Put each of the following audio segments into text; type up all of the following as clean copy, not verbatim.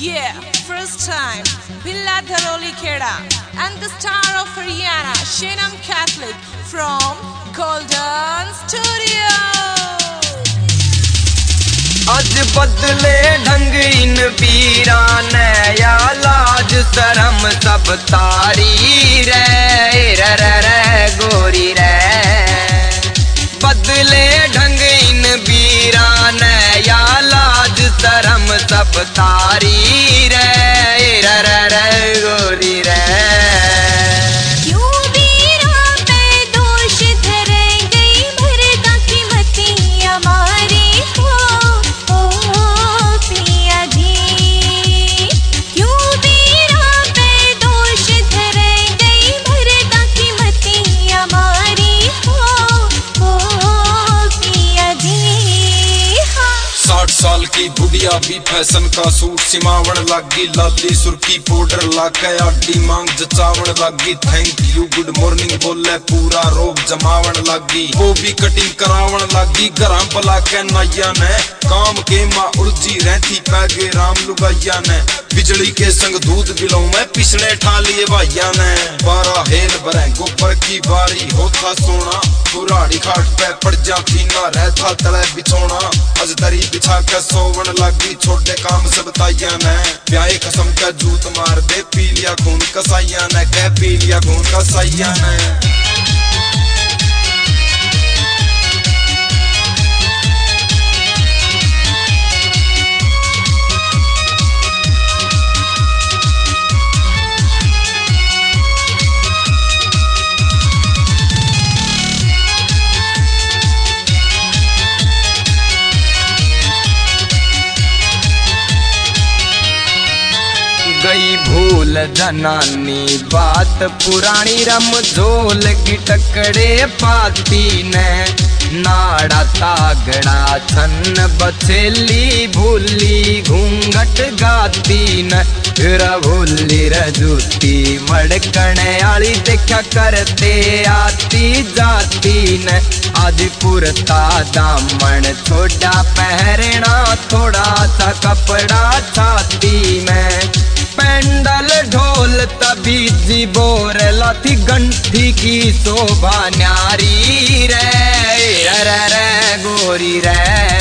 Yeah, first time, Billa Dharoli Kheda and the star of Haryana, Shenam Catholic from Golden Studio. आज बदले ढंग इन वीरा ने या लाज शरम सब तारी रे गोरी रे। बदले ढंग इन वीरा ने या लाज शरम सब तारी रे गोरी रे। साल की बुढ़िया भी फैशन का सूट सिमावन लागी, लाली सुर्खी पाउडर लाके आडी मांग जचावन लागी। थैंक यू गुड मॉर्निंग बोले पूरा रोग जमावन लागी। वो भी कटिंग करावन लागी घरां बला के नाइया ने। काम के माँ उलझी रहती पैगे राम लुगाइया ने। बिजली के संग दूध बिलों में पिछले ठा लिए भाइया ने। 12 हेल भरे गोबर की बारी होता सोना, पुराड़ी खाट पे पड़ जाती ना रहता तले बिछोना। अज दरी बिछा के सोवन लागी छोटे काम सब ताइया ने। ब्याहे कसम का जूत मार दे पी लिया खून कसाइया ने। कह पी लिया खून कसाइया ने। गई भूल जनानी बात पुरानी रमझोल की टकरे पाती ने। नाड़ा तागड़ा छन बछेली भूली घूंघट गाती न। भूली रजूती मड़कने आली देखा करते आती जाती न। आज कुर्ता दामन छोटा पहरना थोड़ा सा कपड़ा छाती में। पेंडल ढोल तभी जी बोर लाथी गंठी की शोभा न्यारी रे गोरी रे।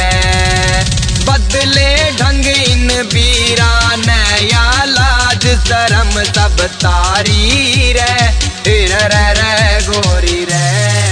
बदले ढंग इन वीरा ने या लाज शरम सब तारी रे गोरी रे।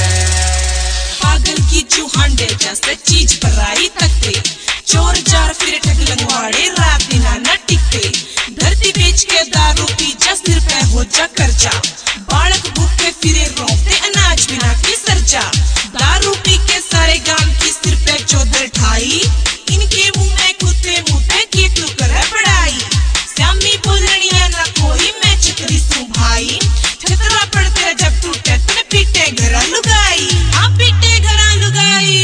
पागल की चूहांडे जैसे चीज पर आई तकते। चोर जार फिर ठग लगवाड़े रात दिन न टिकते। धरती बेच के दारू पी जा सिर पे हो जा कर्जा। बालक भूखे फिरे रोते अनाज बिना की सरजा। दारू पी के सारे गांव की सिर पे चौधर ठाई। इनके मुंह में कुत्ते मुंह पे की तू करे पढ़ाई। श्यामी बोलनिया ना कोई मैं चक्री सू भाई। ठतरा पड़ते जब टूटे तने पीटे घरा लुगाई। आप पीटे घरा लुगाई।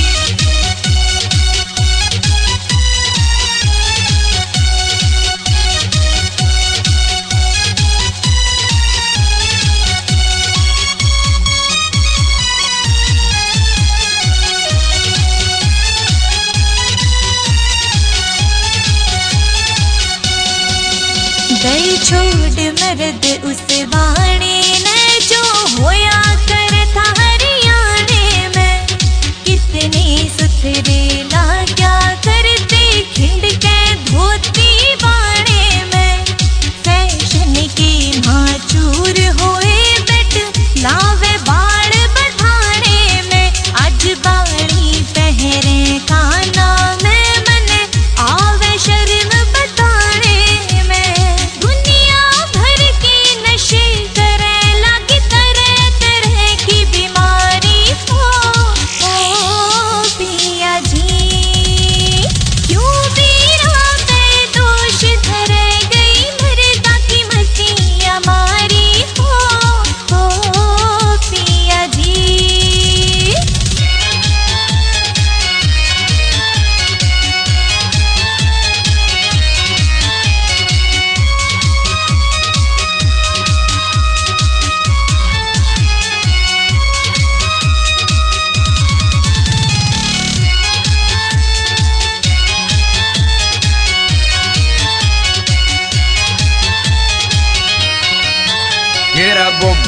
गई छोड़ मर्द उस वाणे ने जो होया करता हरियाणे में। कितने सुथरे ला क्या करते खिंड के धोती बाणे में। फैशन के माचूर होए बेट लावे बाड़ बढ़ाने में। आज बाड़ी पहरे काना में मने आवे शर्म बताने में। दुनिया भर के नशे करे लगी तरह तरह की बीमारी हो पिया जी।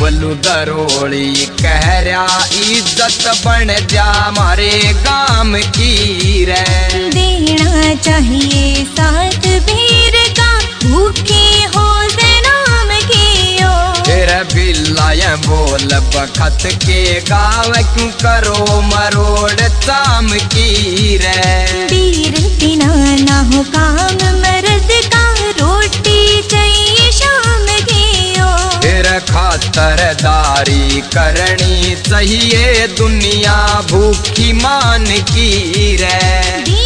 बबलू दरोड़ी कह रहा इज्जत बन जा मारे गाम की रे। देना चाहिए साथ वीर का भूखी हो नाम की ओ। तेरा बिल्ला बोल बखत के गाँव क्यों करो मरोड़ शाम की रे। वीर बिना ना हो काम मर्द का रोटी चाहिए शाम की ओ। तेरा खातरदारी करनी चाहिए दुनिया भूखी मान की रे।